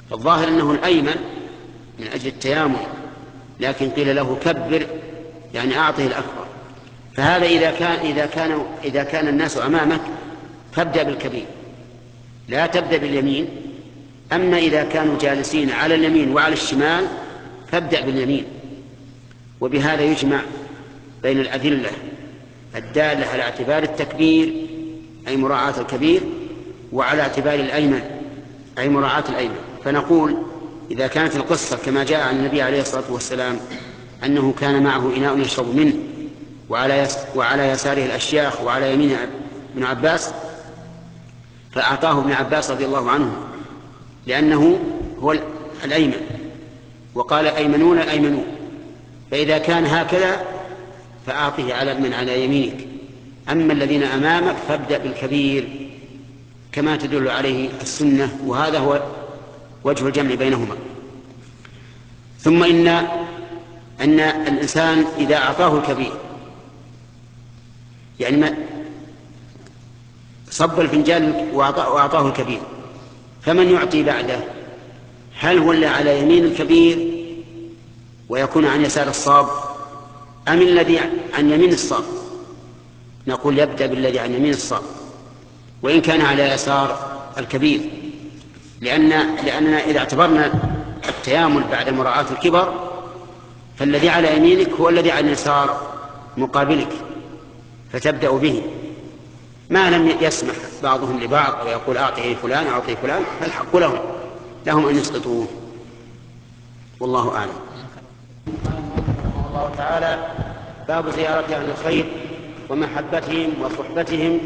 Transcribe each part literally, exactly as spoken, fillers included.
الظاهر أنه الأيمن من أجل التيامن، لكن قيل له كبر يعني أعطه الأكبر. فهذا إذا كان إذا كان إذا كان الناس أمامك فابدأ بالكبير، لا تبدأ باليمين. أما إذا كانوا جالسين على اليمين وعلى الشمال فابدأ باليمين. وبهذا يجمع بين الأدلة الدالة على اعتبار التكبير أي مراعاة الكبير، وعلى اعتبار الأيمن أي مراعاة الأيمن. فنقول إذا كانت القصة كما جاء عن النبي عليه الصلاة والسلام أنه كان معه إناء يشرب منه وعلى, يس وعلى يساره الأشياخ وعلى يمينه ابن عباس، فأعطاه ابن عباس رضي الله عنه لأنه هو الأيمن، وقال أيمنون أيمنون. فإذا كان هكذا فأعطه على من على يمينك. أما الذين أمامك فابدأ بالكبير كما تدل عليه السنة، وهذا هو وجه الجمع بينهما. ثم إن أن الإنسان إذا أعطاه الكبير يعني ما صب الفنجان وأعطاه الكبير، فمن يعطي بعده؟ هل هو اللي على يمين الكبير ويكون عن يسار الصاب، أم الذي عن يمين الصاب؟ نقول يبدأ بالذي عن يمين الصاب وإن كان على يسار الكبير، لأن لأننا إذا اعتبرنا التيامن بعد مراعاة الكبر فالذي على يمينك هو الذي عن يسار مقابلك، فتبدأ به. ما لم يسمح بعضهم لبعض ويقول أعطيه فلان أعطيه فلان، فالحق لهم لهم أن يسقطوه، والله أعلم. الله تعالى باب زيارة أهل الخير ومحبتهم وصحبتهم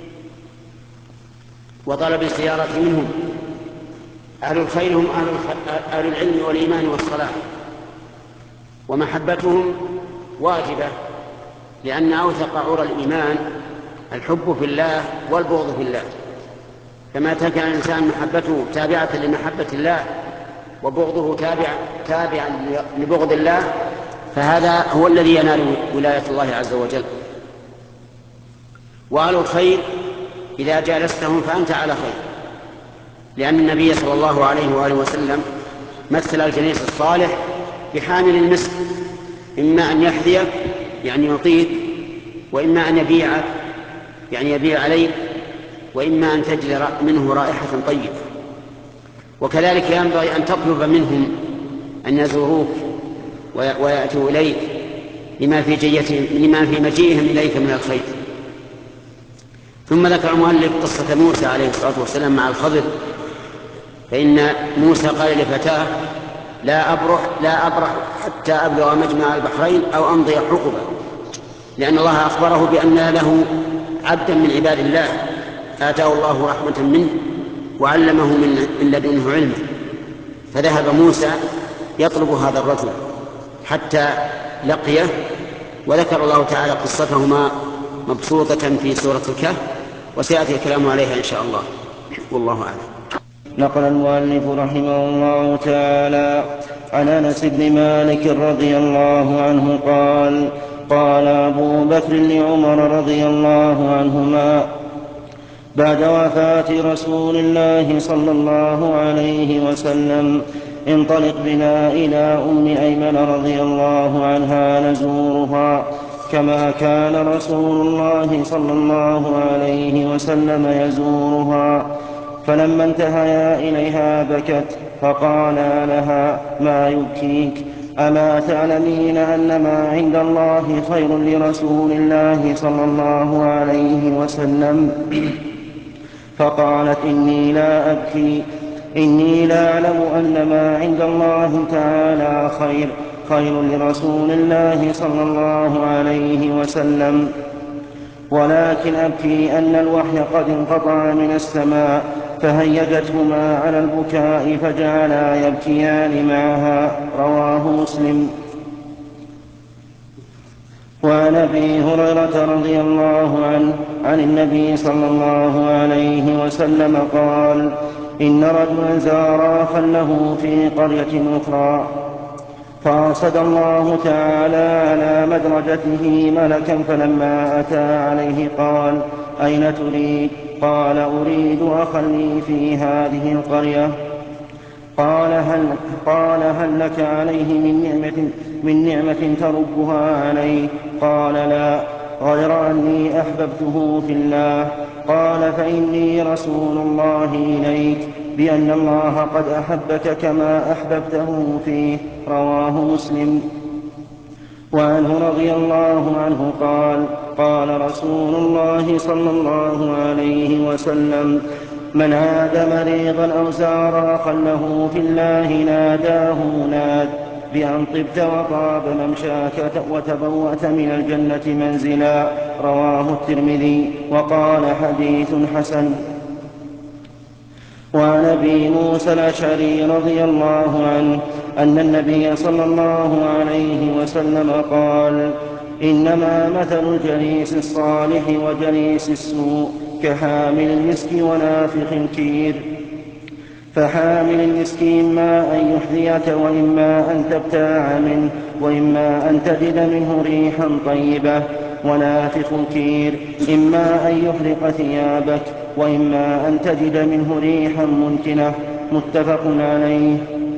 وطلب الزيارة منهم. أهل الخير هم أهل العلم والإيمان والصلاح، ومحبتهم واجبة، لأن أوثق عرى الإيمان الحب في الله والبغض في الله. كما كان الإنسان محبته تابعة لمحبة الله وبغضه تابع تابعا لبغض الله، فهذا هو الذي ينال ولاية الله عز وجل. وأهل الخير إذا جالستهم فأنت على خير، لأن النبي صلى الله عليه وآله وسلم مثل الجليس الصالح بحامل المسك، إما أن يحذيك يعني يعطيك، وإما أن يبيعك يعني يبيع عليك، وإما أن تجد منه رائحة طيبة. وكذلك ينبغي أن تطلب منهم أن يزوروك ويأتوا إليك لما في جيتهم لما في مجيئهم إليك من الخير. ثم ذكر المؤلف قصة موسى عليه الصلاة والسلام مع الخضر، فإن موسى قال لفتاه لا أبرح لا أبرح حتى أبلغ مجمع البحرين أو أمضي حقبة، لأن الله أخبره بأن له عبدا من عباد الله آتاه الله رحمة منه وعلمه من لدنه علما، فذهب موسى يطلب هذا الرجل حتى لقيه. وذكر الله تعالى قصتهما مبسوطة في سورة الكهف، وسيأتي الكلام عليها إن شاء الله، والله أعلم. نقل المؤلف رحمه الله تعالى عن أنس بن مالك رضي الله عنه قال قال أبو بكر لعمر رضي الله عنهما بعد وفاة رسول الله صلى الله عليه وسلم: انطلق بنا إلى أم أيمن رضي الله عنها نزورها كما كان رسول الله صلى الله عليه وسلم يزورها. فلما انتهيا إليها بكت، فقالا لها: ما يبكيك؟ أما تعلمين أن ما عند الله خير لرسول الله صلى الله عليه وسلم؟ فقالت: إني لا أبكي، إني لا أعلم أن ما عند الله تعالى خير خير لرسول الله صلى الله عليه وسلم، ولكن أبكي أن الوحي قد انقطع من السماء فهيجتهما على البكاء فجعلا يبكيان معها. رواه مسلم. وعن أبي هريرة رضي الله عنه عن النبي صلى الله عليه وسلم قال: إن رجلا زار أخا له في قرية أخرى، فأرسل الله تعالى على مدرجته ملكا، فلما أتى عليه قال: أين تريد؟ قال: أريد أخا لي في هذه القرية. قال هل, قال هل لك عليه من نعمة, من نعمة تربها عليه؟ قال لا، غير أني أحببته في الله. قال فإني رسول الله إليك بأن الله قد أحبك كما أحببته فيه. رواه مسلم. وعنه رضي الله عنه قال قال رسول الله صلى الله عليه وسلم: من عاد مريضا أو زار أخا له في الله ناداه مناد بأن طبت وطاب ممشاك وتبوأت من الجنة منزلا. رواه الترمذي وقال حديث حسن. وعن أبي موسى الأشعري رضي الله عنه أن النبي صلى الله عليه وسلم قال: إنما مثل الجليس الصالح وجليس السوء كحامل المسك ونافخ الكير. فحامل المسك إما أن يحذيك وإما أن تبتاع منه وإما أن تجد منه ريحا طيبة، ونافخ الكير إما أن يحرق ثيابك وإما أن تجد منه ريحا منتنة. متفق عليه.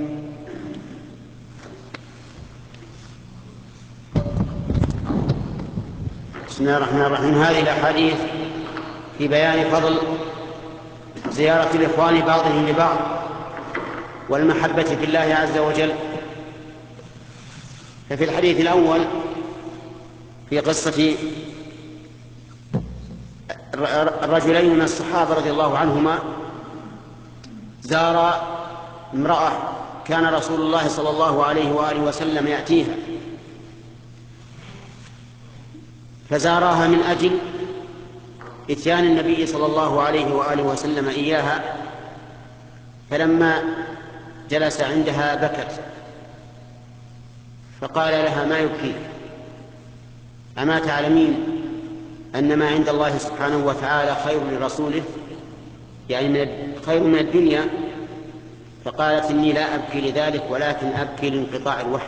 بسم الله الرحمن الرحيم. هذه الأحاديث في بيان فضل زيارة الإخوان بعضهم لبعض والمحبة في الله عز وجل. ففي الحديث الأول في قصة الرجلين من الصحابة رضي الله عنهما زار امرأة كان رسول الله صلى الله عليه وآله وسلم يأتيها، فزاراها من أجل إتيان النبي صلى الله عليه وآله وسلم إياها، فلما جلس عندها بكت، فقال لها: ما يبكيك؟ أما تعلمين أن ما عند الله سبحانه وتعالى خير لرسوله، يعني خير من الدنيا؟ فقالت: إني لا أبكي لذلك ولكن أبكي لانقطاع الوحي،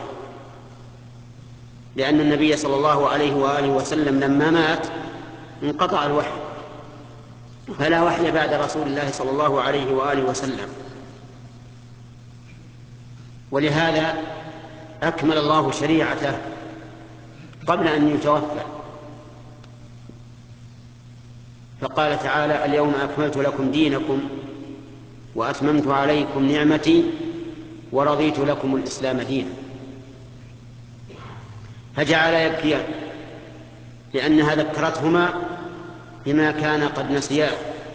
لأن النبي صلى الله عليه وآله وسلم لما مات انقطع الوحي، فلا وحي بعد رسول الله صلى الله عليه وآله وسلم، ولهذا أكمل الله شريعته قبل أن يتوفى، فقال تعالى: اليوم أكملت لكم دينكم وأتممت عليكم نعمتي ورضيت لكم الإسلام دينا. فجعل يبكيان لأنها ذكرتهما بما كان قد نسياه.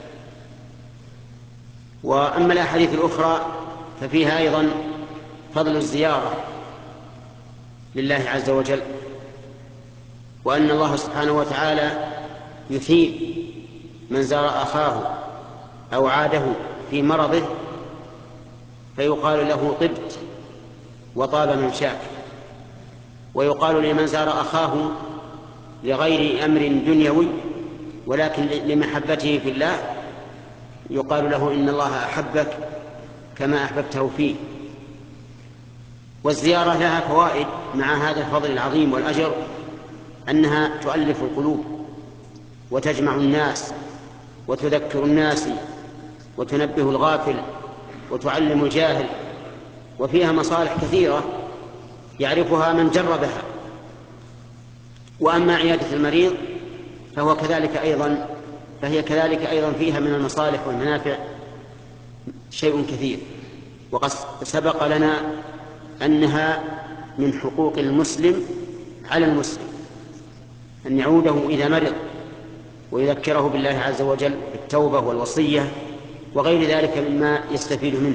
وأما الأحاديث الأخرى ففيها أيضا فضل الزيارة لله عز وجل، وأن الله سبحانه وتعالى يثيب من زار أخاه أو عاده في مرضه فيقال له: طبت وطاب ممشاك. ويقال لمن زار أخاه لغير أمر دنيوي ولكن لمحبته في الله يقال له: إن الله أحبك كما أحببته فيه. والزيارة لها فوائد مع هذا الفضل العظيم والأجر، أنها تؤلف القلوب وتجمع الناس وتذكر الناس وتنبه الغافل وتعلم الجاهل، وفيها مصالح كثيرة يعرفها من جربها. وأما عيادة المريض فهو كذلك أيضا فهي كذلك أيضا فيها من المصالح والمنافع شيء كثير. وقد سبق لنا أنها من حقوق المسلم على المسلم أن يعوده إذا مرض ويذكره بالله عز وجل بالتوبة والوصية وغير ذلك مما يستفيد منه.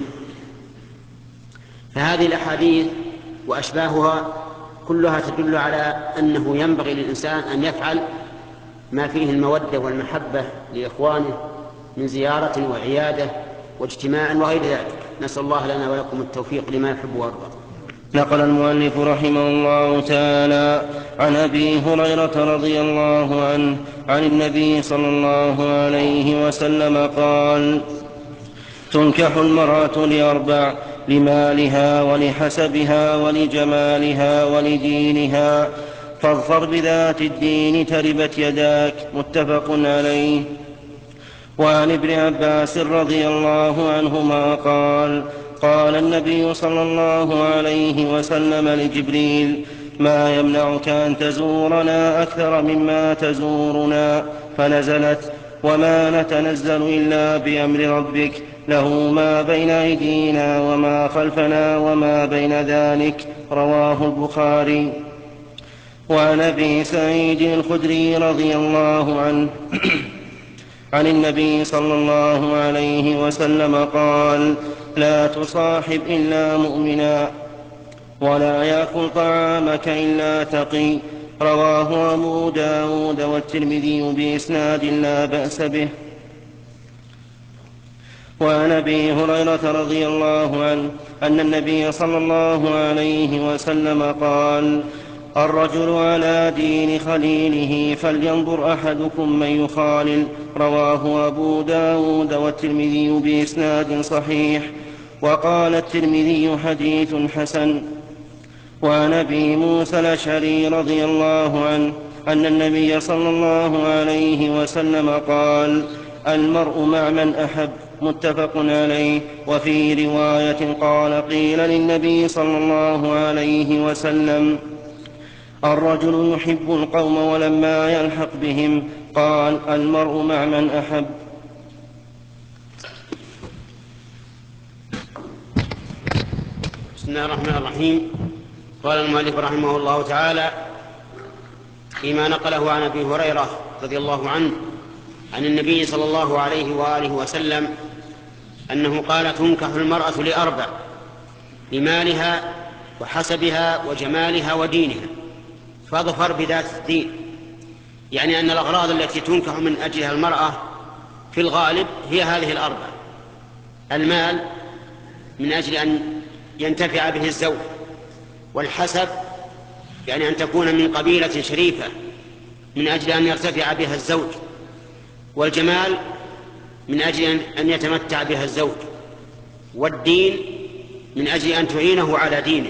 فهذه الأحاديث وأشباهها كلها تدل على أنه ينبغي للإنسان أن يفعل ما فيه المودة والمحبة لإخوانه من زيارة وعيادة واجتماع وغير ذلك. نسأل الله لنا ولكم التوفيق لما يحب ويرضى. نقل المؤلف رحمه الله تعالى عن أبي هريرة رضي الله عنه عن النبي صلى الله عليه وسلم قال: تنكح المرأة لأربع: لمالها ولحسبها ولجمالها ولدينها، فاظفر بذات الدين تربت يداك. متفق عليه. وعن ابن عباس رضي الله عنهما قال: قال النبي صلى الله عليه وسلم لجبريل: ما يمنعك أن تزورنا أكثر مما تزورنا؟ فنزلت: وما نتنزل إلا بأمر ربك له ما بين أيدينا وما خلفنا وما بين ذلك. رواه البخاري. وعن أبي سعيد الخدري رضي الله عنه عن النبي صلى الله عليه وسلم قال: لا تصاحب إلا مؤمنا، ولا يأكل طعامك إلا تقي. رواه أبو داود والترمذي بإسناد لا بأس به. وعن أبي هريرة رضي الله عنه أن النبي صلى الله عليه وسلم قال: الرجل على دين خليله فلينظر أحدكم من يخالل. رواه أبو داود والترمذي بإسناد صحيح. وقال الترمذي: حديث حسن. وعن أبي موسى الأشعري رضي الله عنه أن النبي صلى الله عليه وسلم قال: المرء مع من أحب. متفق عليه. وفي رواية قال: قيل للنبي صلى الله عليه وسلم: الرجل يحب القوم ولما يلحق بهم قال: المرء مع من أحب. بسم الله الرحمن الرحيم. قال المؤلف رحمه الله تعالى فيما نقله عن أبي هريرة رضي الله عنه عن النبي صلى الله عليه وآله وسلم أنه قال: تنكح المرأة لأربع: لمالها وحسبها وجمالها ودينها، فاظفر بذات الدين. يعني أن الأغراض التي تنكح من أجلها المرأة في الغالب هي هذه الأربع: المال من أجل أن ينتفع به الزوج، والحسب يعني أن تكون من قبيلة شريفة من أجل أن يرتفع بها الزوج، والجمال من أجل أن يتمتع بها الزوج، والدين من أجل أن تعينه على دينه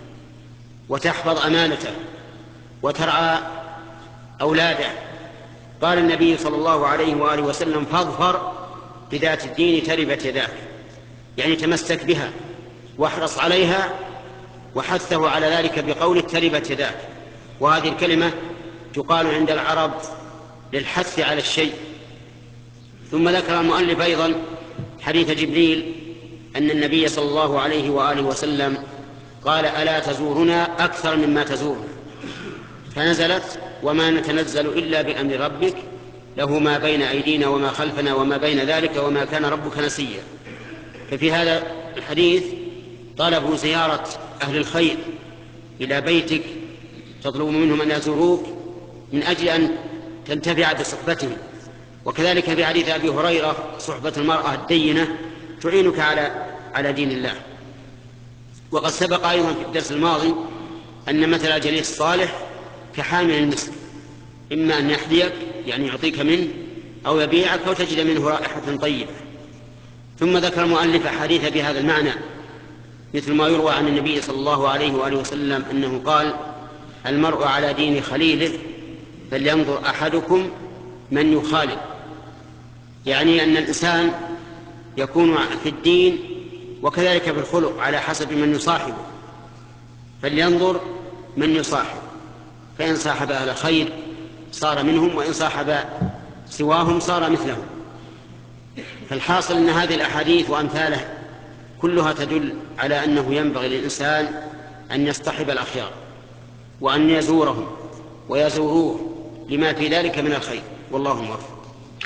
وتحفظ أمانته وترعى أولاده. قال النبي صلى الله عليه وآله وسلم: فاظفر بذات الدين تربت يداك، يعني تمسك بها واحرص عليها، وحثه على ذلك بقول تربت يداك. وهذه الكلمة تقال عند العرب للحث على الشيء. ثم ذكر المؤلف أيضا حديث جبريل أن النبي صلى الله عليه وآله وسلم قال: ألا تزورنا أكثر مما تزورنا؟ فنزلت: وما نتنزل إلا بأمر ربك له ما بين أيدينا وما خلفنا وما بين ذلك وما كان ربك نسيا. ففي هذا الحديث طلب زيارة أهل الخير إلى بيتك، تطلب منهم أن يزوروك من أجل أن تنتفع بصحبتهم. وكذلك في حديث أبي هريرة: صحبة المرأة الدينة تعينك على على دين الله. وقد سبق أيضا في الدرس الماضي أن مثل الجليس الصالح كحامل المسك، إما أن يحذيك يعني يعطيك منه، أو يبيعك أو تجد منه رائحة طيبة. ثم ذكر المؤلف حديث بهذا المعنى مثل ما يروى عن النبي صلى الله عليه وآله وسلم أنه قال: المرء على دين خليله فلينظر أحدكم من يخالل. يعني أن الإنسان يكون في الدين وكذلك في الخلق على حسب من يصاحبه، فلينظر من يصاحب، فإن صاحب أهل خير صار منهم، وإن صاحب سواهم صار مثلهم. فالحاصل أن هذه الأحاديث وأمثالها كلها تدل على أنه ينبغي للإنسان أن يصطحب الأخيار وأن يزورهم ويزوروه لما في ذلك من الخير، والله موفق.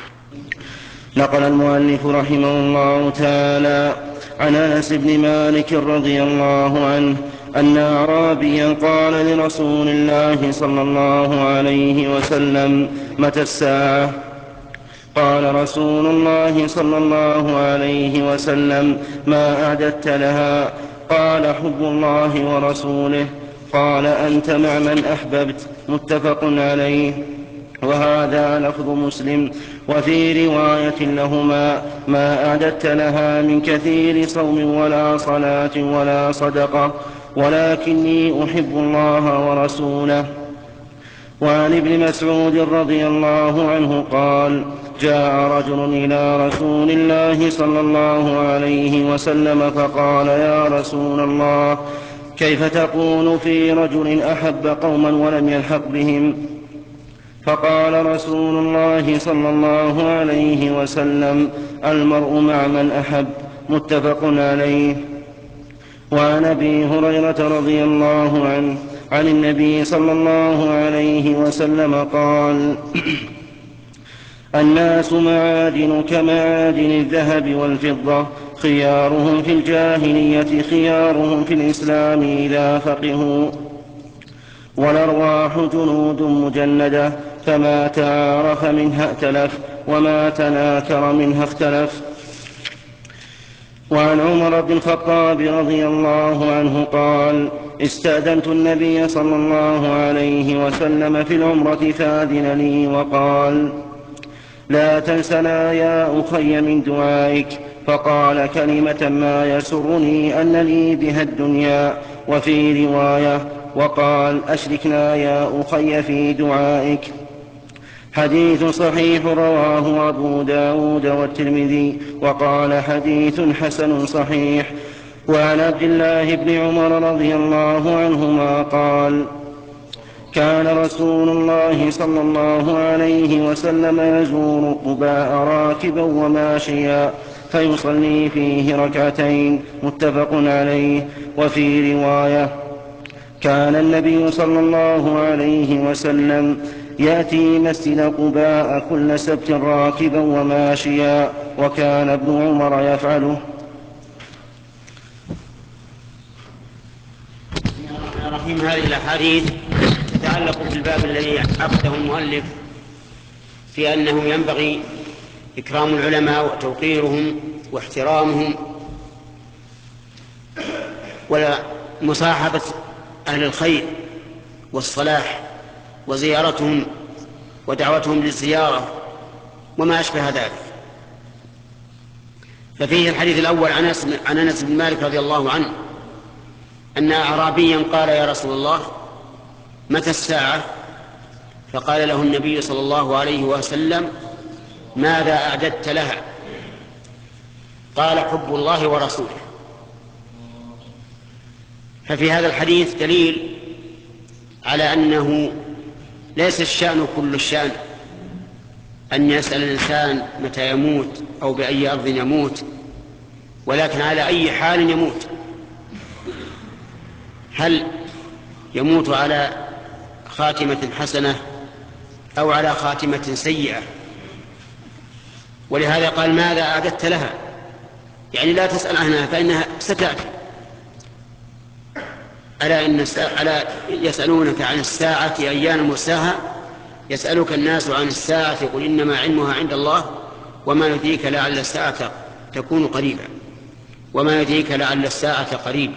نقل المؤلف رحمه الله تعالى عن أنس بن مالك رضي الله عنه أن أعرابيا قال لرسول الله صلى الله عليه وسلم: متى الساعة؟ قال رسول الله صلى الله عليه وسلم: ما أعددت لها؟ قال: حب الله ورسوله. قال: أنت مع من أحببت. متفق عليه. وهذا لفظ مسلم. وفي رواية لهما: ما أعددت لها من كثير صوم ولا صلاة ولا صدقة، ولكني أحب الله ورسوله. وعن ابن مسعود رضي الله عنه قال: جاء رجل إلى رسول الله صلى الله عليه وسلم فقال: يا رسول الله، كيف تقول في رجل أحب قوما ولم يلحق بهم؟ فقال رسول الله صلى الله عليه وسلم: المرء مع من أحب. متفق عليه. وعن أبي هريرة رضي الله عنه عن النبي صلى الله عليه وسلم قال: الناس معادن كمعادن الذهب والفضة، خيارهم في الجاهلية خيارهم في الإسلام إذا فقهوا. والأرواح جنود مجندة، فما تعارف منها ائتلف، وما تناكر منها اختلف. وعن عمر بن الخطاب رضي الله عنه قال: استأذنت النبي صلى الله عليه وسلم في العمرة فأذن لي وقال: لا تنسنا يا أخي من دعائك. فقال كلمة ما يسرني أن لي بها الدنيا. وفي رواية وقال: أشركنا يا أخي في دعائك. حديث صحيح رواه أبو داود والترمذي وقال: حديث حسن صحيح. وعن عبد الله بن عمر رضي الله عنهما قال: كان رسول الله صلى الله عليه وسلم يزور قباء راكبا وماشيا فيصلي فيه ركعتين. متفق عليه. وفي رواية: كان النبي صلى الله عليه وسلم يأتي مسجد قباء كل سبت راكبا وماشيا، وكان ابن عمر يفعله. رحيم. هذه الأحاديث تتعلق بالباب الذي عقده المؤلف في أنه ينبغي إكرام العلماء وتوقيرهم واحترامهم ومصاحبة أهل الخير والصلاح وزيارتهم ودعوتهم للزيارة وما أشبه ذلك. ففيه الحديث الأول عن أنس بن مالك رضي الله عنه أن أعرابيا قال: يا رسول الله، متى الساعة؟ فقال له النبي صلى الله عليه وسلم: ماذا أعددت لها؟ قال: حب الله ورسوله. ففي هذا الحديث دليل على أنه ليس الشأن كل الشأن أن يسأل الإنسان متى يموت أو بأي أرض يموت، ولكن على أي حال يموت. هل يموت على خاتمة حسنة أو على خاتمة سيئة؟ ولهذا قال: ماذا أعددت لها؟ يعني لا تسأل عنها فإنها ستأتي. ألا إن ألا يسألونك عن الساعة أيان مرساها، يسألك الناس عن الساعة قل إنما علمها عند الله وما يدريك لعل الساعة تكون قريبا وما يدريك لعل الساعة قريب.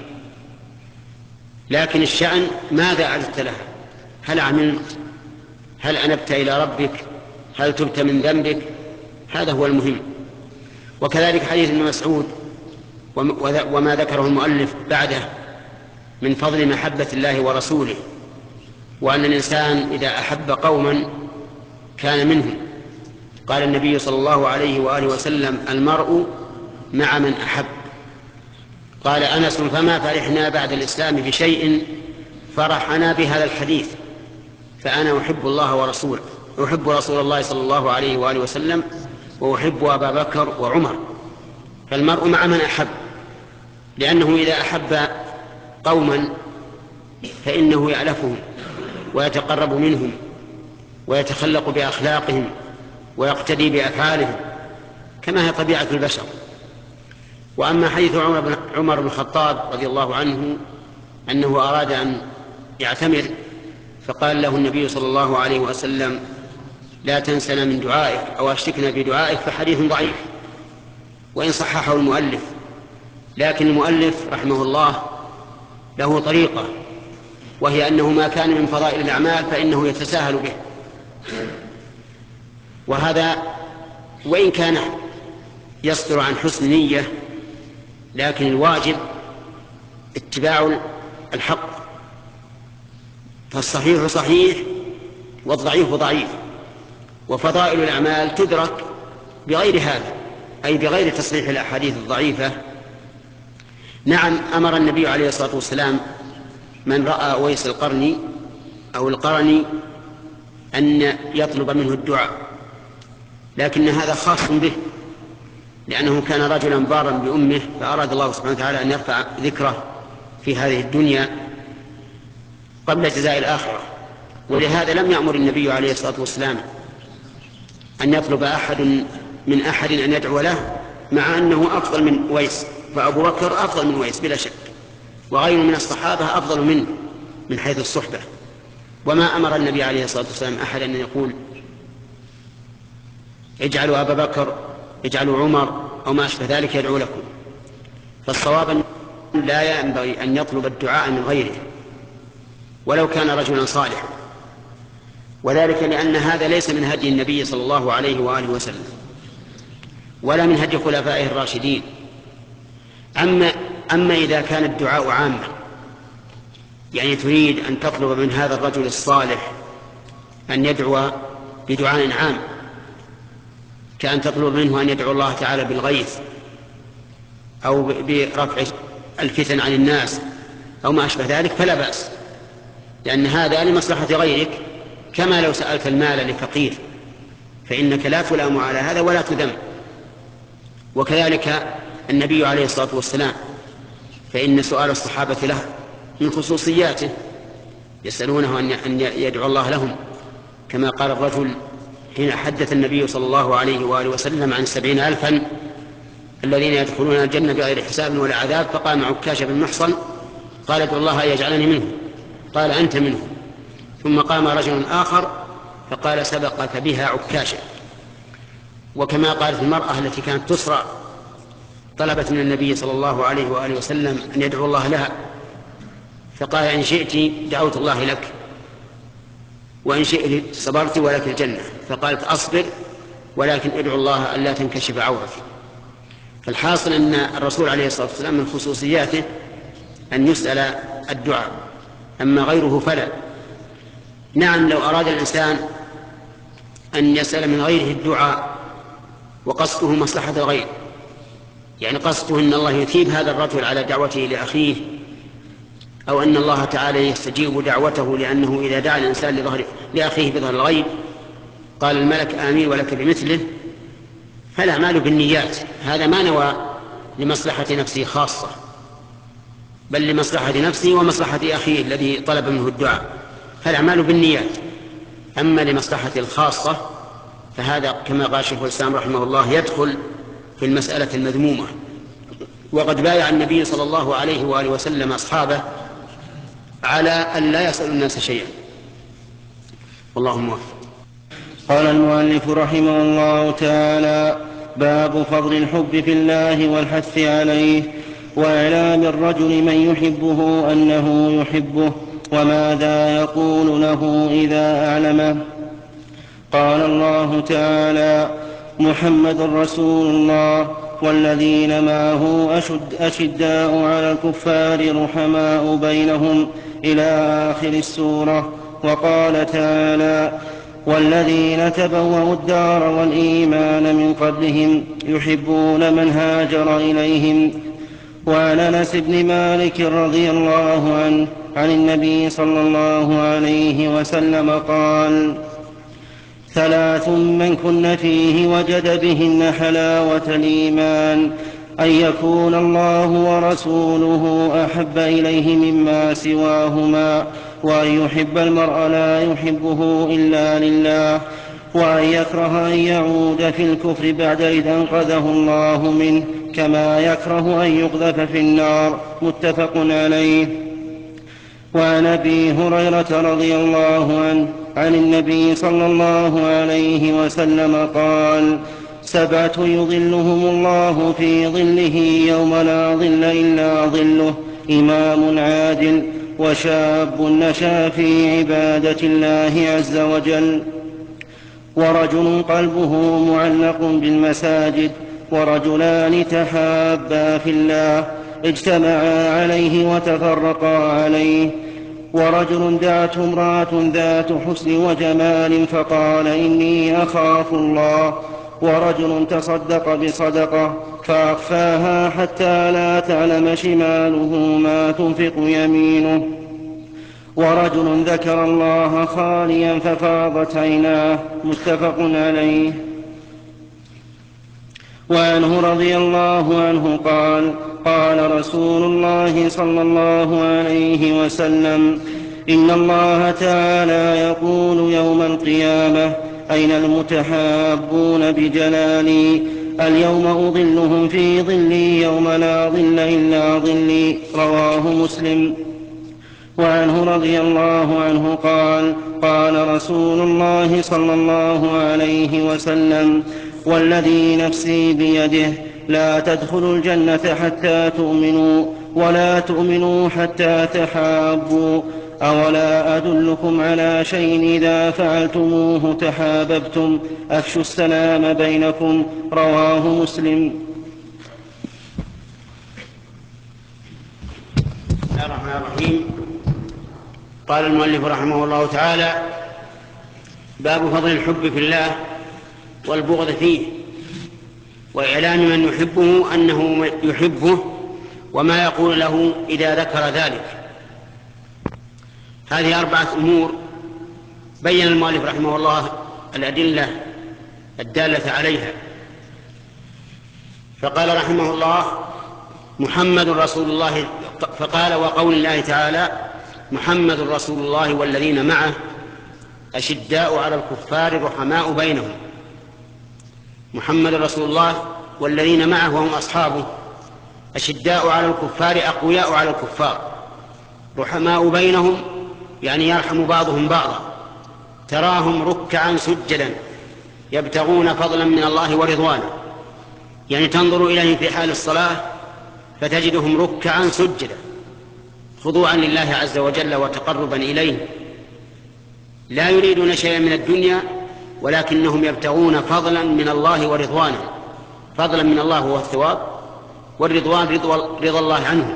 لكن الشأن ماذا أعددت لها؟ هل عملت؟ هل أنبت إلى ربك؟ هل تبت من ذنبك؟ هذا هو المهم. وكذلك حديث ابن مسعود وما ذكره المؤلف بعده من فضل محبة الله ورسوله، وأن الإنسان إذا أحب قوما كان منهم. قال النبي صلى الله عليه وآله وسلم: المرء مع من أحب. قال أنس: فما فرحنا بعد الإسلام بشيء فرحنا بهذا الحديث، فأنا أحب الله ورسوله، أحب رسول الله صلى الله عليه وآله وسلم، وأحب أبا بكر وعمر. فالمرء مع من أحب، لأنه إذا أحب قوما فإنه يألفهم ويتقرب منهم ويتخلق بأخلاقهم ويقتدي بأفعالهم كما هي طبيعة البشر. وأما حديث عمر بن الخطاب رضي الله عنه أنه أراد أن يعتمر فقال له النبي صلى الله عليه وسلم: لا تنسنا من دعائك أو أشركنا بدعائك، فحديث ضعيف وإن صححه المؤلف. لكن المؤلف رحمه الله له طريقة، وهي أنه ما كان من فضائل الأعمال فإنه يتساهل به، وهذا وإن كان يصدر عن حسن نية، لكن الواجب اتباع الحق. فالصحيح صحيح والضعيف ضعيف، وفضائل الأعمال تدرك بغير هذا، أي بغير تصحيح الأحاديث الضعيفة. نعم، أمر النبي عليه الصلاة والسلام من رأى أويس القرني أو القرني أن يطلب منه الدعاء، لكن هذا خاص به، لأنه كان رجلا بارا بأمه، فأراد الله سبحانه وتعالى أن يرفع ذكره في هذه الدنيا قبل جزاء الآخرة. ولهذا لم يأمر النبي عليه الصلاة والسلام أن يطلب أحد من أحد أن يدعو له، مع أنه أفضل من ويس، فأبو بكر أفضل من ويس بلا شك، وغيره من الصحابة أفضل منه من حيث الصحبة. وما أمر النبي عليه الصلاة والسلام أحد أن يقول اجعلوا أبا بكر، اجعلوا عمر، أو ما أشبه ذلك يدعو لكم. فالصواب لا ينبغي أن يطلب الدعاء من غيره ولو كان رجلا صالحا، وذلك لأن هذا ليس من هدي النبي صلى الله عليه وآله وسلم ولا من هدي خلفائه الراشدين. أما, أما إذا كان الدعاء عامة، يعني تريد أن تطلب من هذا الرجل الصالح أن يدعو بدعاء عام، كأن تطلب منه أن يدعو الله تعالى بالغيث أو برفع الفتن عن الناس أو ما أشبه ذلك، فلا بأس، لأن هذا لمصلحة غيرك، كما لو سألت المال لفقير فإنك لا تلام على هذا ولا تذم. وكذلك النبي عليه الصلاة والسلام، فإن سؤال الصحابة له من خصوصياته، يسألونه أن يدعو الله لهم، كما قال الرجل حين حدث النبي صلى الله عليه وآله وسلم عن سبعين ألفا الذين يدخلون الجنة بغير حساب ولا عذاب، فقام عكاشة بن محصن قال ادعو الله أن يجعلني منه، قال أنت منه. ثم قام رجل آخر فقال سبقك بها عكاشة. وكما قالت المرأة التي كانت تسرع طلبت من النبي صلى الله عليه وآله وسلم أن يدعو الله لها، فقال إن شئت دعوت الله لك وإن شئت صبرت ولك الجنة، فقالت أصبر ولكن ادعو الله أن لا تنكشف عورتي. فالحاصل أن الرسول عليه الصلاة والسلام من خصوصياته أن يسأل الدعاء، أما غيره فلا. نعم، لو أراد الإنسان أن يسأل من غيره الدعاء وقصده مصلحة الغير، يعني قصده أن الله يثيب هذا الرجل على دعوته لأخيه، أو أن الله تعالى يستجيب دعوته لأنه إذا دعا الإنسان لظهر لأخيه بظهر الغيب قال الملك آمين ولك بمثله، فالأعمال بالنيات، هذا ما نوى لمصلحة نفسه خاصة، بل لمصلحة نفسه ومصلحة أخيه الذي طلب منه الدعاء، فالأعمال بالنيات. أما لمصلحة الخاصة فهذا كما قال شيخ الإسلام رحمه الله يدخل في المسألة المذمومة. وقد بايع النبي صلى الله عليه وآله وسلم أصحابه على أن لا يسأل الناس شيئا، والله موفق. قال المؤلف رحمه الله تعالى: باب فضل الحب في الله والحث عليه، وإعلام الرجل من يحبه أنه يحبه، وماذا يقول له إذا أعلمه. قال الله تعالى: محمد رسول الله والذين معه أشد أشداء على الكفار رحماء بينهم إلى آخر السورة. وقال تعالى: والذين تبوأوا الدار والإيمان من قبلهم يحبون من هاجر إليهم. وعن أنس بن مالك رضي الله عنه عن النبي صلى الله عليه وسلم قال: ثلاث من كن فيه وجد بهن حلاوة الإيمان: أن يكون الله ورسوله أحب إليه مما سواهما، وأن يحب المرء لا يحبه إلا لله، وأن يكره أن يعود في الكفر بعد إذ أنقذه الله منه، كما يكره أن يقذف في النار. متفق عليه. وعن أبي هريرة رضي الله عنه عن النبي صلى الله عليه وسلم قال: سبعة يظلهم الله في ظله يوم لا ظل إلا ظله: إمام عادل، وشاب نشأ في عبادة الله عز وجل، ورجل قلبه معلق بالمساجد، ورجلان تحابا في الله اجتمعا عليه وتفرقا عليه، ورجل دعته امرأة ذات حسن وجمال فقال: إني أخاف الله، ورجل تصدق بصدقة فأخفاها حتى لا تعلم شماله ما تنفق يمينه، ورجل ذكر الله خاليا ففاضت عيناه. متفق عليه. وعنه رضي الله عنه قال: قال رسول الله صلى الله عليه وسلم: إن الله تعالى يقول يوم القيامة: أين المتحابون بجلالي؟ اليوم أظلهم في ظلي يوم لا ظل إلا ظلي. رواه مسلم. وعنه رضي الله عنه قال: قال رسول الله صلى الله عليه وسلم: والذي نفسي بيده لا تدخلوا الجنة حتى تؤمنوا، ولا تؤمنوا حتى تحابوا. أولا أدلكم على شيء إذا فعلتموه تحاببتم؟ أفشوا السلام بينكم. رواه مسلم. بسم الله الرحمن الرحيم. قال المؤلف رحمه الله تعالى: باب فضل الحب في الله والبغض فيه، وإعلان من يحبه أنه يحبه، وما يقول له إذا ذكر ذلك. هذه أربعة أمور بين المؤلف رحمه الله الأدلة الدالة عليها. فقال رحمه الله: محمد رسول الله. فقال: وقول الله تعالى: محمد رسول الله والذين معه أشداء على الكفار رحماء بينهم. محمد رسول الله والذين معه وهم أصحابه أشداء على الكفار أقوياء على الكفار، رحماء بينهم يعني يرحم بعضهم بعضا، تراهم ركعا سجدا يبتغون فضلا من الله ورضوانه، يعني تنظر إليهم في حال الصلاة فتجدهم ركعا سجدا خضوعا لله عز وجل وتقربا إليه، لا يريدون شيئا من الدنيا ولكنهم يبتغون فضلا من الله ورضوانه. فضلا من الله هو الثواب، والرضوان رضا الله عنه.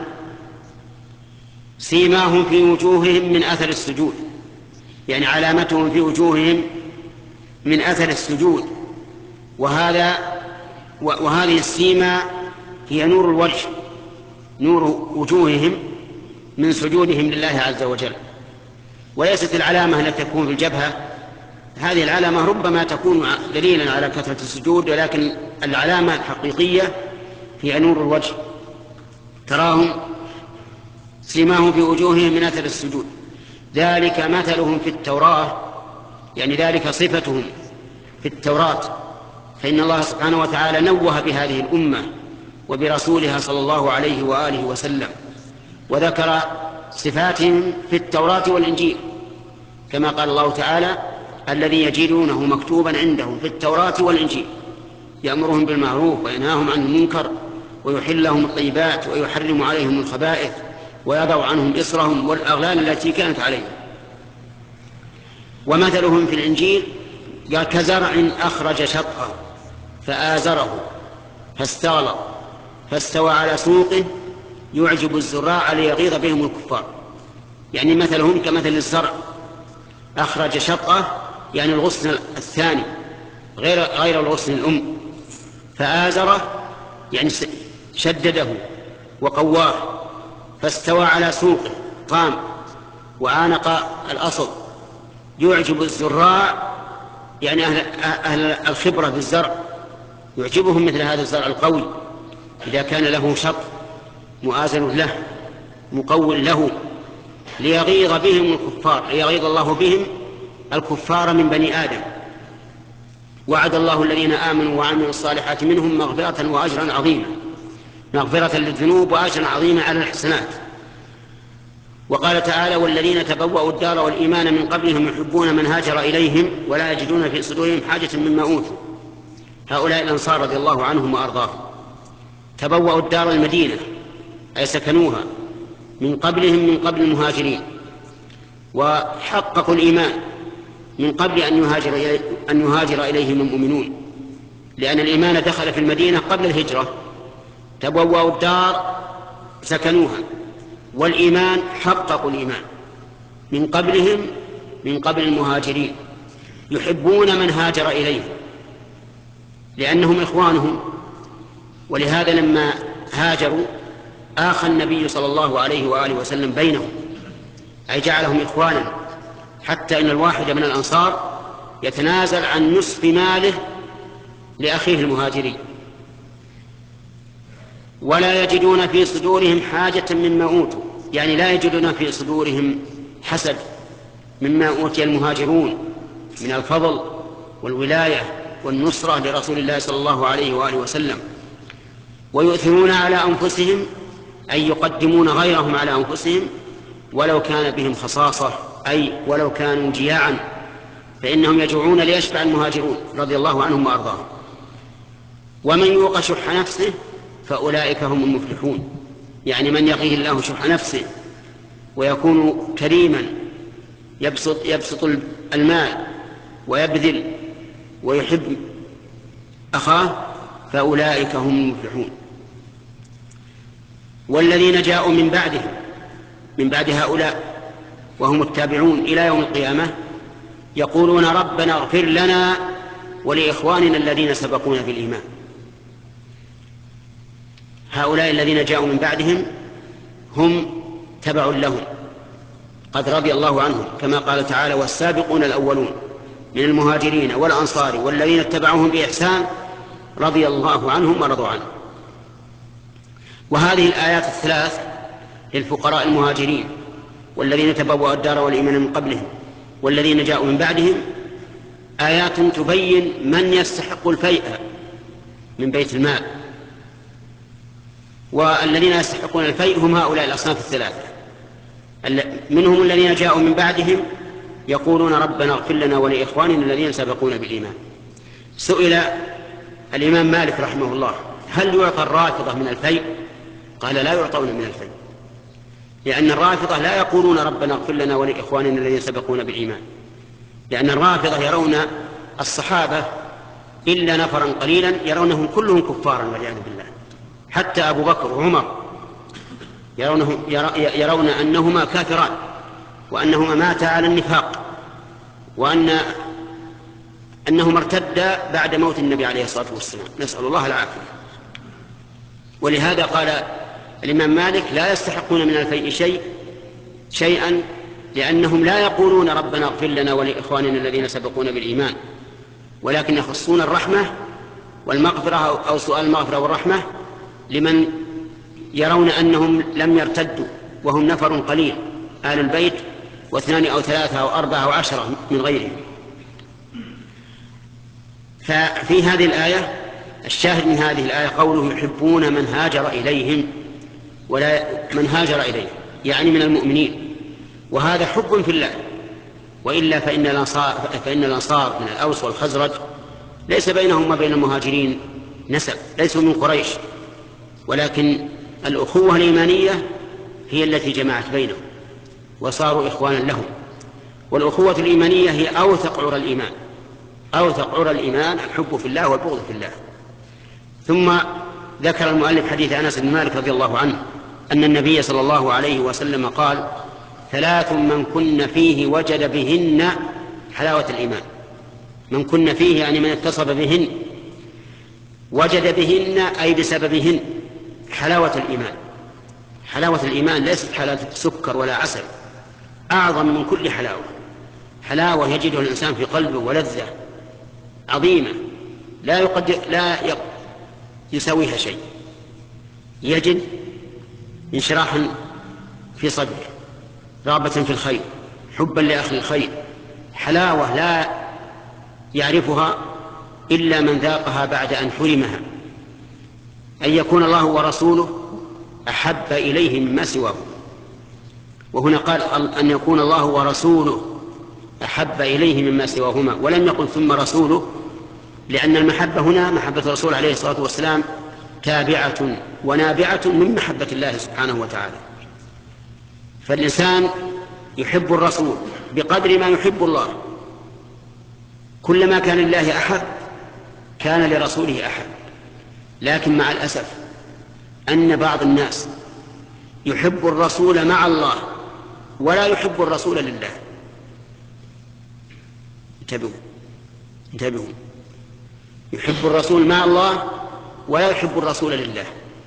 سيماهم في وجوههم من أثر السجود، يعني علامتهم في وجوههم من أثر السجود، وهذا وهذه السيما هي نور الوجه، نور وجوههم من سجودهم لله عز وجل. وليست العلامة التي تكون في الجبهة، هذه العلامة ربما تكون دليلا على كثرة السجود، ولكن العلامة الحقيقية هي نور الوجه. تراهم سيماهم في وجوههم من أثر السجود، ذلك مثلهم في التوراة، يعني ذلك صفتهم في التوراة. فإن الله سبحانه وتعالى نوه بهذه الأمة وبرسولها صلى الله عليه وآله وسلم، وذكر صفاتهم في التوراة والإنجيل، كما قال الله تعالى: الذي يجدونه مكتوبا عندهم في التوراة والإنجيل يأمرهم بالمعروف وينهاهم عن المنكر ويحل لهم الطيبات ويحرم عليهم الخبائث ويضع عنهم إصرهم والأغلال التي كانت عليهم. ومثلهم في الإنجيل قال: كزرع أخرج شطأه فآزره فاستغلظ فاستوى على سوقه يعجب الزراع ليغيظ بهم الكفار. يعني مثلهم كمثل الزرع أخرج شطأه، يعني الغصن الثاني غير غير الغصن الأم، فآزره يعني شدده وقواه، فاستوى على سوقه قام وآنق الأصل، يعجب الزراع يعني أهل, أهل الخبرة بالزرع، يعجبهم مثل هذا الزرع القوي إذا كان له شط مؤازن له مقول له، ليغيظ بهم الكفار، ليغيظ الله بهم الكفار من بني آدم. وعد الله الذين آمنوا وعملوا الصالحات منهم مغفرة وأجرا عظيما، مغفرة للذنوب وأجرا عظيما على الحسنات. وقال تعالى: والذين تبوأوا الدار والإيمان من قبلهم يحبون من هاجر إليهم ولا يجدون في صدورهم حاجة مما أوتوا. هؤلاء الأنصار رضي الله عنهم وأرضاهم تبوأوا الدار المدينة، أي سكنوها من قبلهم من قبل المهاجرين، وحققوا الإيمان من قبل أن يهاجر, أن يهاجر إليهم المؤمنون، لأن الإيمان دخل في المدينة قبل الهجرة. تبوأوا الدار سكنوها، والإيمان حققوا الإيمان من قبلهم من قبل المهاجرين، يحبون من هاجر إليهم. لأنهم إخوانهم. ولهذا لما هاجروا آخى النبي صلى الله عليه وآله وسلم بينهم، أي جعلهم إخوانا، حتى إن الواحد من الأنصار يتنازل عن نصف ماله لأخيه المهاجري. ولا يجدون في صدورهم حاجة مما أوتوا، يعني لا يجدون في صدورهم حسد مما أوتي المهاجرون من الفضل والولاية والنصرة لرسول الله صلى الله عليه وآله وسلم. ويؤثرون على أنفسهم، أي يقدمون غيرهم على أنفسهم ولو كان بهم خصاصة، أي ولو كانوا جياعا، فإنهم يجوعون ليشبع المهاجرون رضي الله عنهم وأرضاهم. ومن يوق شح نفسه فأولئك هم المفلحون، يعني من يقيه الله شح نفسه ويكون كريما يبسط, يبسط المال ويبذل ويحب أخاه فأولئك هم المفلحون. والذين جاءوا من بعدهم، من بعد هؤلاء وهم التابعون إلى يوم القيامة، يقولون ربنا اغفر لنا ولإخواننا الذين سبقونا بالإيمان. هؤلاء الذين جاءوا من بعدهم هم تبع لهم، قد رضي الله عنهم، كما قال تعالى والسابقون الأولون من المهاجرين والأنصار والذين اتبعوهم بإحسان رضي الله عنهم ورضوا عنه. وهذه الآيات الثلاث للفقراء المهاجرين والذين تبوأوا الدار والإيمان من قبلهم والذين جاءوا من بعدهم آيات تبين من يستحق الفيء من بيت المال. والذين يستحقون الفيء هم هؤلاء الأصناف الثلاثة، منهم الذين جاءوا من بعدهم يقولون ربنا اغفر لنا ولإخواننا الذين سبقونا بالإيمان. سئل الإمام مالك رحمه الله هل يعطى الرافضة من الفيء؟ قال لا يعطون من الفيء، لأن الرافضة لا يقولون ربنا اغفر لنا ولإخواننا الذين سبقونا بالإيمان، لأن الرافضة يرون الصحابة إلا نفرا قليلا يرونهم كلهم كفارا والعياذ بالله، حتى أبو بكر وعمر يرونه يرون أنهما كافران وأنهما ماتا على النفاق وأن أنهما ارتدا بعد موت النبي عليه الصلاة والسلام، نسأل الله العافية. ولهذا قال الإمام مالك لا يستحقون من الفيء شيء شيئا لأنهم لا يقولون ربنا اغفر لنا ولإخواننا الذين سبقونا بالإيمان، ولكن يخصون الرحمة والمغفرة أو سؤال المغفرة والرحمة لمن يرون أنهم لم يرتدوا وهم نفر قليل آل البيت واثنان أو ثلاثة أو أربعة أو عشرة من غيرهم. ففي هذه الآية الشاهد من هذه الآية قوله يحبون من هاجر إليهم، ولا من هاجر إليه يعني من المؤمنين، وهذا حب في الله. وإلا فإن الأنصار, فإن الأنصار من الأوس والخزرج ليس بينهم وبين المهاجرين نسب، ليسوا من قريش، ولكن الأخوة الإيمانية هي التي جمعت بينهم وصاروا إخوانا لهم. والأخوة الإيمانية هي أوثق عرى الإيمان، أوثق عرى الإيمان الحب في الله والبغض في الله. ثم ذكر المؤلف حديث أنس بن مالك رضي الله عنه أن النبي صلى الله عليه وسلم قال ثلاث من كن فيه وجد بهن حلاوة الإيمان. من كن فيه يعني من اتصف بهن، وجد بهن أي بسببهن حلاوة الإيمان. حلاوة الإيمان ليست حلاوة سكر ولا عسل، أعظم من كل حلاوة. حلاوة يجده الإنسان في قلبه ولذة عظيمة لا يقدر لا يساويها شيء، يجد انشراحا في صدره، رغبة في الخير، حبا لأخي الخير، حلاوة لا يعرفها إلا من ذاقها بعد أن حرمها. أن يكون الله ورسوله أحب إليه مما سواه. وهنا قال أن يكون الله ورسوله أحب إليه مما سواهما، ولم يقل ثم رسوله، لأن المحبة هنا محبة الرسول عليه الصلاة والسلام تابعة ونابعة من محبة الله سبحانه وتعالى. فالإنسان يحب الرسول بقدر ما يحب الله، كلما كان لله أحب كان لرسوله أحب. لكن مع الأسف أن بعض الناس يحب الرسول مع الله ولا يحب الرسول لله. انتبهوا انتبهوا يحب الرسول مع الله ولا يحب الرسول لله.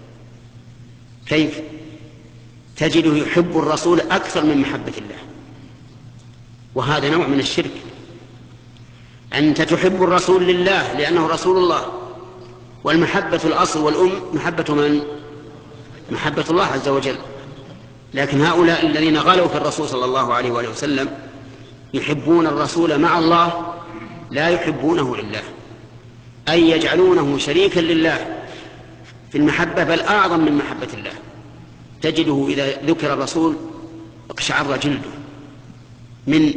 كيف؟ تجده يحب الرسول أكثر من محبة الله، وهذا نوع من الشرك. أنت تحب الرسول لله لأنه رسول الله، والمحبة الأصل والأم محبة من؟ محبة الله عز وجل. لكن هؤلاء الذين غلوا في الرسول صلى الله عليه وآله وسلم يحبون الرسول مع الله لا يحبونه لله، أي يجعلونه شريكا لله في المحبة بل أعظم من محبة الله. تجده إذا ذكر الرسول اقشعر جلده من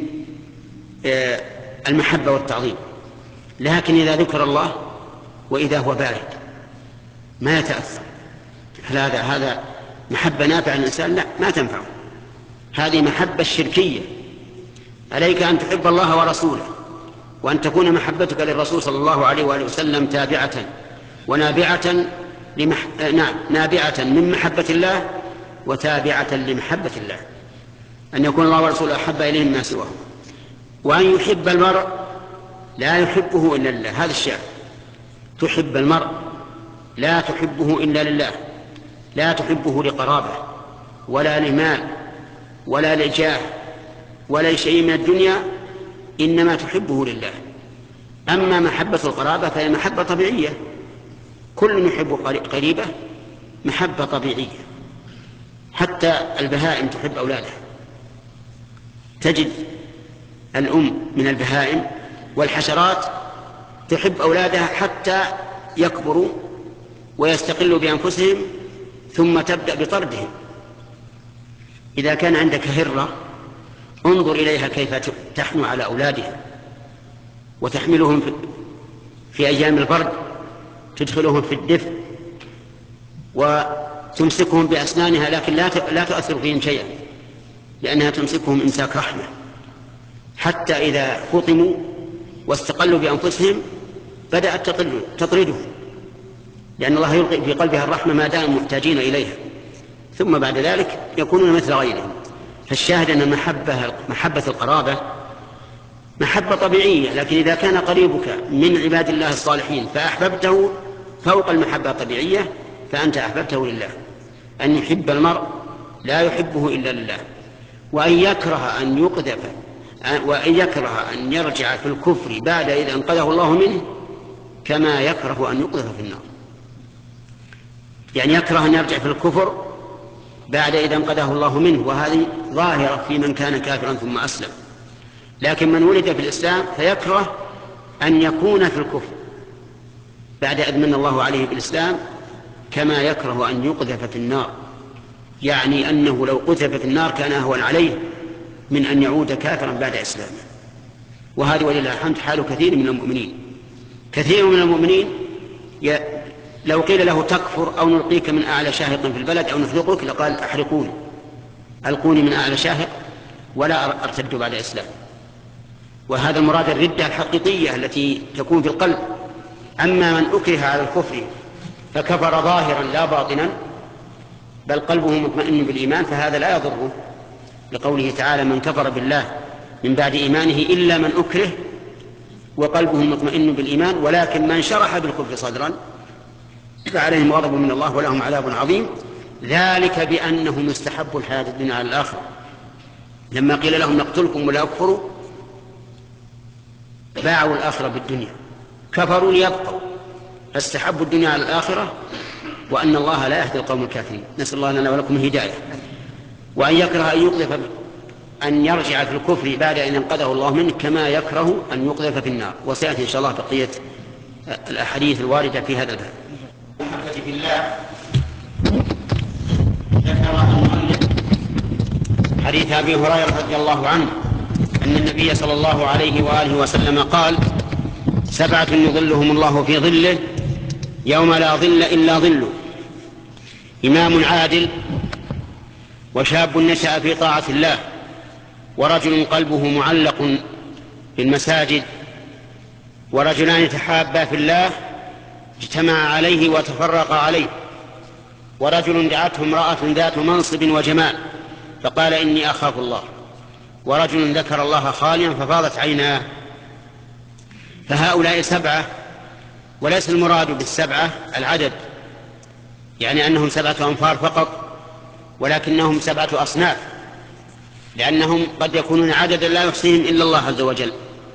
المحبة والتعظيم، لكن إذا ذكر الله وإذا هو بارد ما يتأثر. هذا هذا محبة نافعة للإنسان؟ لا، ما تنفعه. هذه محبة الشركية. عليك أن تحب الله ورسوله، وأن تكون محبتك للرسول صلى الله عليه وآله وسلم تابعة ونابعة لمح... نعم نابعة من محبة الله وتابعة لمحبة الله، أن يكون الله ورسوله أحب إليه مما سواه. وأن يحب المرء لا يحبه إلا لله، هذا الشعر. تحب المرء لا تحبه إلا لله، لا تحبه لقرابة ولا لمال ولا لجاه ولا شيء من الدنيا، إنما تحبه لله. أما محبة القرابة فهي محبة طبيعية، كل يحب قريبه محبة طبيعية. حتى البهائم تحب أولادها، تجد الأم من البهائم والحشرات تحب أولادها حتى يكبروا ويستقلوا بأنفسهم ثم تبدأ بطردهم. إذا كان عندك هرة انظر إليها كيف تحنو على أولادها وتحملهم في أيام البرد، تدخلهم في الدفء وتمسكهم بأسنانها، لكن لا تؤثر فيهم شيئا لأنها تمسكهم إمساك رحمة، حتى إذا فطموا واستقلوا بأنفسهم بدأت تطردهم، لأن الله يلقي في قلبها الرحمة ما دام محتاجين إليها، ثم بعد ذلك يكونون مثل غيرهم. فالشاهد أن محبة, محبة القرابة محبة طبيعية، لكن إذا كان قريبك من عباد الله الصالحين فأحببته فوق المحبة الطبيعية فأنت أحببته لله. أن يحب المرء لا يحبه إلا لله، وأن يكره أن يقذف وأن يكره أن يرجع في الكفر بعد إذا أنقذه الله منه كما يكره أن يقذف في النار. يعني يكره أن يرجع في الكفر بعد إذا أنقذه الله منه، وهذه ظاهرة في من كان كافرا ثم أسلم. لكن من ولد في الإسلام فيكره أن يكون في الكفر بعد إذ من الله عليه بالإسلام كما يكره أن يقذف في النار، يعني أنه لو قذف في النار كان أهون عليه من أن يعود كافرا بعد إسلامه. وهذه ولله الحمد حال كثير من المؤمنين. كثير من المؤمنين ي... لو قيل له تكفر أو نلقيك من أعلى شاهق في البلد أو نحرقك لقال أحرقوني، ألقوني من أعلى شاهق ولا أرتد بعد إسلام. وهذا المراد الردة الحقيقية التي تكون في القلب. أما من أكره على الكفر فكفر ظاهرا لا باطنا بل قلبه مطمئن بالإيمان فهذا لا يضره، لقوله تعالى من كفر بالله من بعد إيمانه إلا من أكره وقلبه مطمئن بالإيمان، ولكن من شرح بالكفر صدرا فعليهم غضب من الله ولهم عذاب عظيم، ذلك بأنهم استحبوا الحياة الدنيا على الآخرة. لما قيل لهم نقتلكم ولا أكفروا باعوا الآخرة بالدنيا، كفروا ليبقوا، فاستحبوا الدنيا على الآخرة، وأن الله لا يهدي القوم الكافرين. نسأل الله لنا ولكم الهداية. وأن يكره أن يقذف أن يرجع في الكفر بعد أن ينقذه الله منه كما يكره أن يقذف في النار. وسيأتي إن شاء الله بقية الأحاديث الواردة في هذا الباب. محبة في الله ذكر المؤلف حديث أبي هريرة رضي الله عنه أن النبي صلى الله عليه وآله وسلم قال سبعة يظلهم الله في ظله يوم لا ظل إلا ظله: إمام عادل، وشاب نشأ في طاعة الله، ورجل قلبه معلق بالمساجد، ورجلان تحابا في الله اجتمعا عليه وتفرقا عليه، ورجل دعته امرأة ذات منصب وجمال فقال إني أخاف الله، ورجل ذكر الله خاليا ففاضت عيناه. فهؤلاء سبعة وليس المراد بالسبعة العدد، يعني أنهم سبعة أنفار فقط، ولكنهم سبعة أصناف، لأنهم قد يكونون عددا لا يحصيهم إلا الله عز وجل.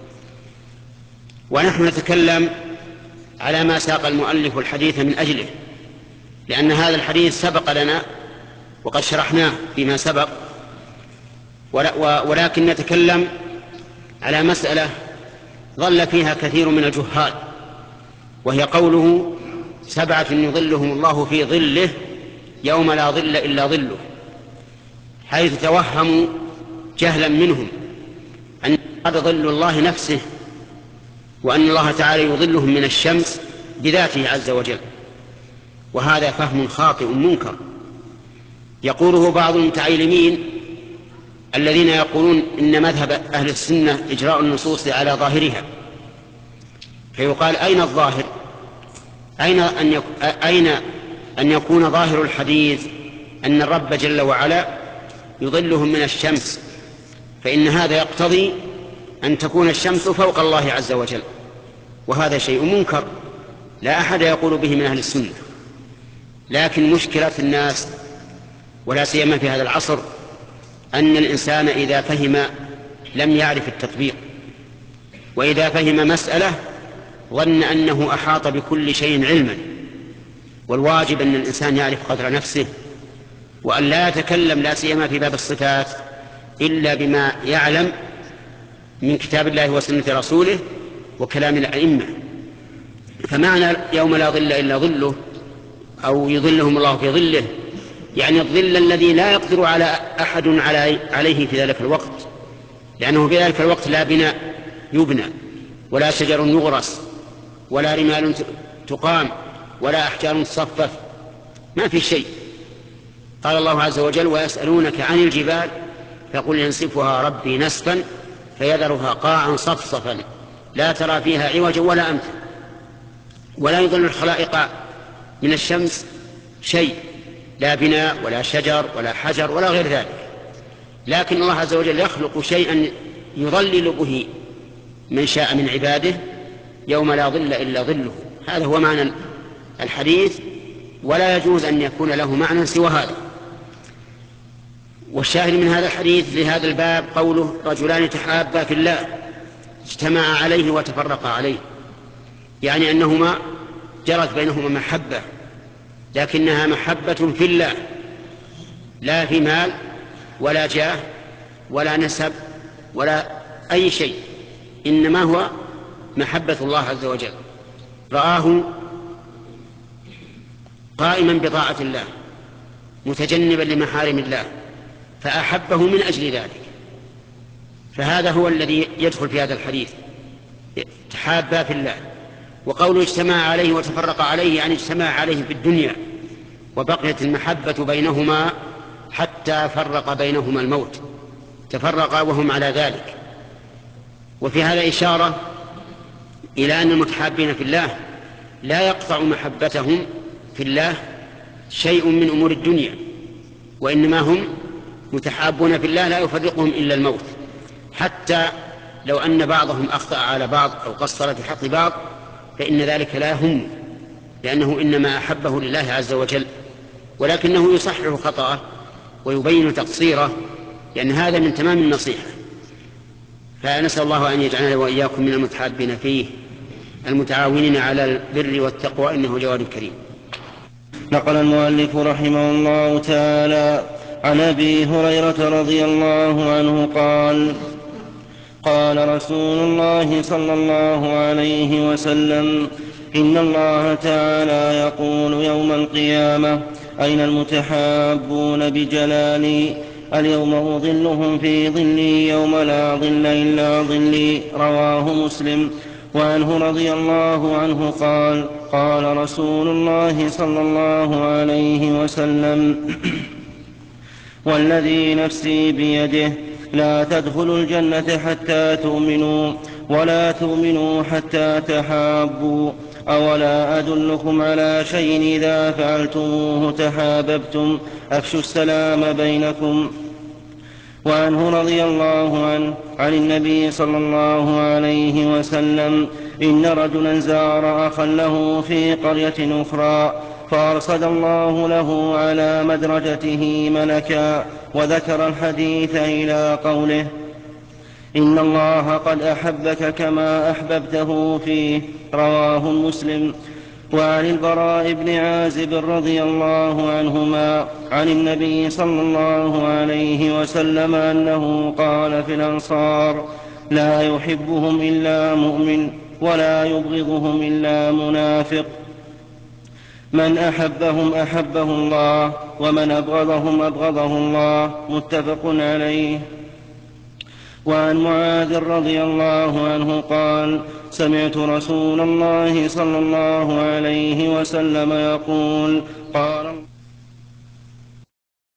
ونحن نتكلم على ما ساق المؤلف الحديث من أجله، لأن هذا الحديث سبق لنا وقد شرحناه فيما سبق، ولكن نتكلم على مسألة ظل فيها كثير من الجهال، وهي قوله سبعة يظلهم الله في ظله يوم لا ظل إلا ظله، حيث توهموا جهلا منهم أن هذا ظل الله نفسه، وأن الله تعالى يظلهم من الشمس بذاته عز وجل، وهذا فهم خاطئ منكر يقوله بعض المتعلمين الذين يقولون إن مذهب أهل السنة إجراء النصوص على ظاهرها، فيقال أين الظاهر؟ أين أن, يك... أين أن يكون ظاهر الحديث أن الرب جل وعلا يظلهم من الشمس، فإن هذا يقتضي أن تكون الشمس فوق الله عز وجل، وهذا شيء منكر لا أحد يقول به من أهل السنة. لكن مشكلة الناس ولا سيما في هذا العصر أن الإنسان إذا فهم لم يعرف التطبيق، وإذا فهم مسألة ظن أنه أحاط بكل شيء علما، والواجب أن الإنسان يعرف قدر نفسه، وأن لا يتكلم لا سيما في باب الصفات إلا بما يعلم من كتاب الله وسنة رسوله وكلام الأئمة. فمعنى يوم لا ظل إلا ظله أو يظلهم الله في ظله يعني الظل الذي لا يقدر على أحد عليه في ذلك الوقت، لأنه في ذلك الوقت لا بناء يبنى ولا شجر يغرس ولا رمال تقام ولا أحجار تصفف، ما في شيء. قال الله عز وجل ويسألونك عن الجبال فقل ينسفها ربي نسفا فيذرها قاعا صفصفا لا ترى فيها عوجا ولا أمتا، ولا يظل الخلائق من الشمس شيء، لا بناء ولا شجر ولا حجر ولا غير ذلك، لكن الله عز وجل يخلق شيئا يظلل به من شاء من عباده يوم لا ظل إلا ظله. هذا هو معنى الحديث، ولا يجوز أن يكون له معنى سوى هذا. والشاهد من هذا الحديث لهذا الباب قوله رجلان تحابا في الله اجتمعا عليه وتفرقا عليه، يعني أنهما جرت بينهما محبة، لكنها محبة في الله، لا في مال ولا جاه ولا نسب ولا أي شيء، إنما هو محبة الله عز وجل. رآه قائما بطاعة الله متجنبا لمحارم الله فأحبه من أجل ذلك، فهذا هو الذي يدخل في هذا الحديث، تحابا في الله. وقوله اجتمع عليه وتفرق عليه يعني اجتمع عليه في الدنيا وبقيت المحبة بينهما حتى فرق بينهما الموت، تفرقا وهم على ذلك. وفي هذا إشارة إلى أن المتحابين في الله لا يقطع محبتهم في الله شيء من أمور الدنيا، وإنما هم متحابون في الله لا يفرقهم إلا الموت، حتى لو أن بعضهم أخطأ على بعض أو قصر في حق بعض فإن ذلك لا يهم، لأنه إنما أحبه لله عز وجل، ولكنه يصحح خطأه ويبين تقصيره، لأن هذا من تمام النصيحة. فنسأل الله أن يجعلنا وإياكم من المتحابين فيه المتعاونين على البر والتقوى، إنه جواد كريم. نقل المؤلف رحمه الله تعالى عن أبي هريرة رضي الله عنه قال قال رسول الله صلى الله عليه وسلم إن الله تعالى يقول يوم القيامة أين المتحابون بجلالي اليوم أظلهم في ظلي يوم لا ظل إلا ظلي، رواه مسلم. وعنه رضي الله عنه قال قال رسول الله صلى الله عليه وسلم والذي نفسي بيده لا تدخلوا الجنة حتى تؤمنوا ولا تؤمنوا حتى تحابوا، أولا أدلكم على شيء إذا فعلتموه تحاببتم أفشوا السلام بينكم. وعنه رضي الله عنه عن النبي صلى الله عليه وسلم إن رجلا زار أخا له في قرية أخرى فأرصد الله له على مدرجته ملكا، وذكر الحديث إلى قوله: إن الله قد أحبك كما أحببته فيه، رواه مسلم. وعن البراء بن عازب رضي الله عنهما عن النبي صلى الله عليه وسلم أنه قال في الأنصار: لا يحبهم إلا مؤمن ولا يبغضهم إلا منافق، من أحبهم أحبه الله ومن أبغضهم أبغضه الله، متفق عليه. وعن معاذ رضي الله عنه قال: سمعت رسول الله صلى الله عليه وسلم يقول: قال